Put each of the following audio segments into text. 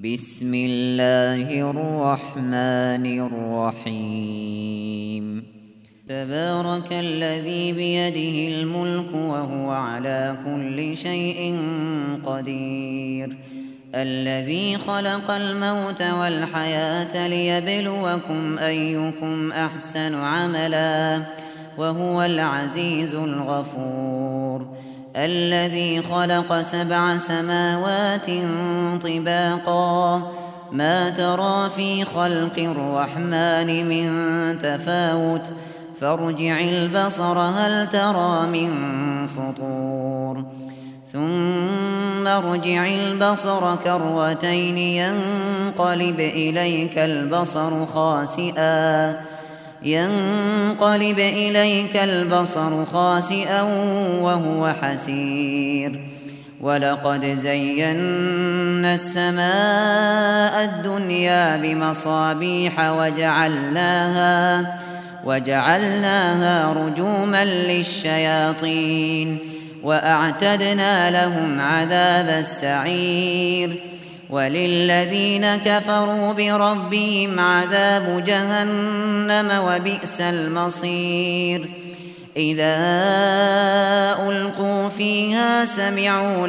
بسم الله الرحمن الرحيم تبارك الذي بيده الملك وهو على كل شيء قدير الذي خلق الموت والحياة ليبلوكم أيكم أحسن عملا وهو العزيز الغفور الذي خلق 7 سماوات طباقا ما ترى في خلق الرحمن من تفاوت فارجع البصر هل ترى من فطور ثم ارجع البصر كرتين ينقلب إليك البصر خاسئا وهو حسير ولقد زينا السماء الدنيا بمصابيح وجعلناها رجوما للشياطين وأعتدنا لهم عذاب السعير وللذين كفروا بربهم عذاب جهنم وبئس المصير إذا ألقوا فيها سمعوا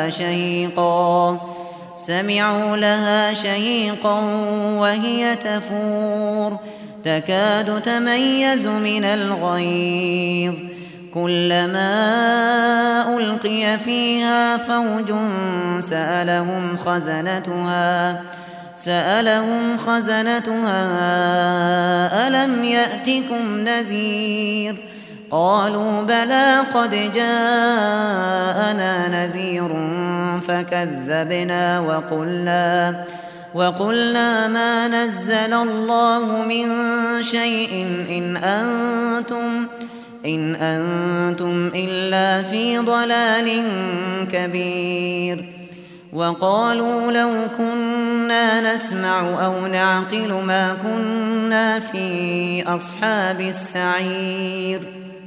لها شهيقا وهي تفور تكاد تميز من الغيظ كلما ألقي فيها فوج سألهم خزنتها ألم يأتكم نذير قالوا بلى قد جاءنا نذير فكذبنا وقلنا ما نزل الله من شيء إن أنتم إلا في ضلال كبير وقالوا لو كنا نسمع أو نعقل ما كنا في أصحاب السعير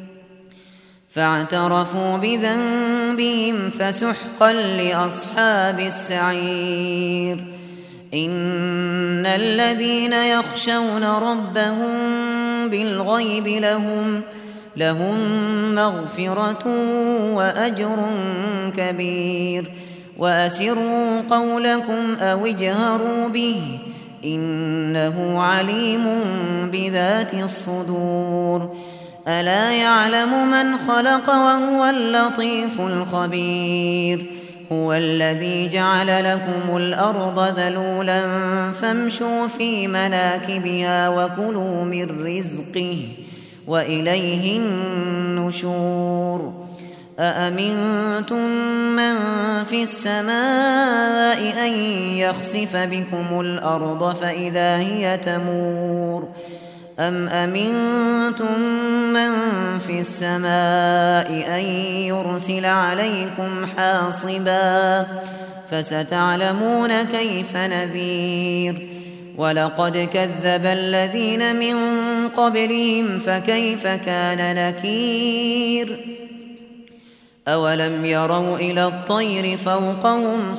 فاعترفوا بذنبهم فسحقا لأصحاب السعير إن الذين يخشون ربهم بالغيب لهم مغفرة وأجر كبير وأسروا قولكم أو اجهروا به إنه عليم بذات الصدور ألا يعلم من خلق وهو اللطيف الخبير هو الذي جعل لكم الأرض ذلولا فامشوا في مناكبها وكلوا من رزقه وإليه النشور أأمنتم من في السماء أن يخسف بكم الأرض فإذا هي تمور أم أمنتم من في السماء أن يرسل عليكم حاصبا فستعلمون كيف نذير ولقد كذب الذين من قبلهم فكيف كان نكير أولم يروا إلى الطير فوقهم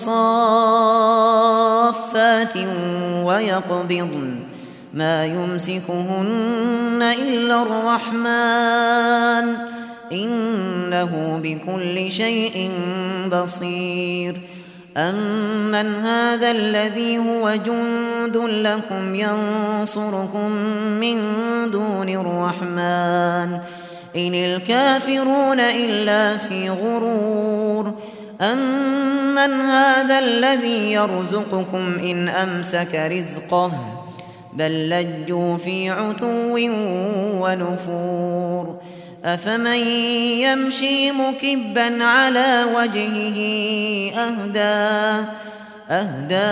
صافات ويقبضن ما يمسكهن إلا الرحمن إنه بكل شيء بصير أمن هذا الذي هو جند لكم ينصركم من دون الرحمن إن الكافرون إلا في غرور أمن هذا الذي يرزقكم إن أمسك رزقه بل لجوا في عتو ونفور أفمن يمشي مكبا على وجهه أهدى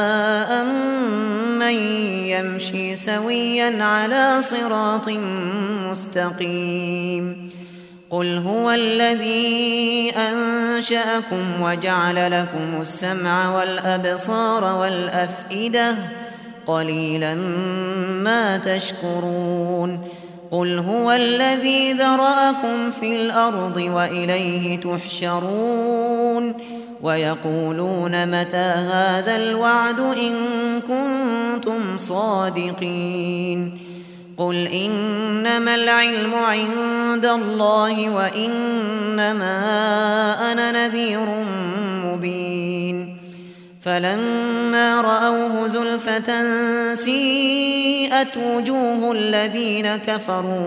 أمن يمشي سويا على صراط مستقيم قل هو الذي أنشأكم وجعل لكم السمع والأبصار والأفئدة قليلا ما تشكرون قل هو الذي ذرأكم في الأرض وإليه تحشرون ويقولون متى هذا الوعد إن كنتم صادقين قل إنما العلم عند الله وإنما أنا نذير مبين فلما رأوه زلفة سيئت وجوه الذين كفروا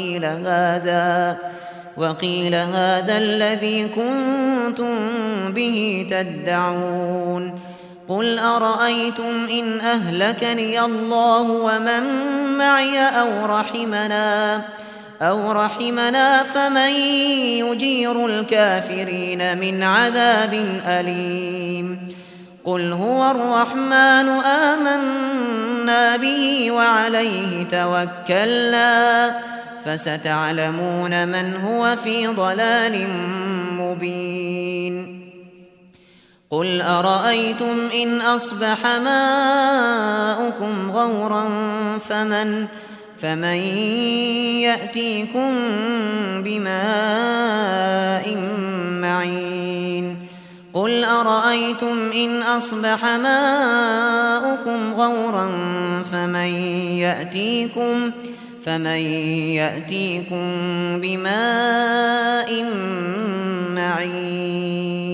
وقيل هذا الذي كنتم به تدعون قل أرأيتم إن أهلكني الله ومن معي أو رحمنا فمن يجير الكافرين من عذاب أليم قل هو الرحمن آمنا به وعليه توكلنا فستعلمون من هو في ضلال مبين قل أرأيتم إن أصبح ماؤكم غورا فمن يأتيكم بماء معين قل أرأيتم إن أصبح ماؤكم غورا فمن يأتيكم بماء معين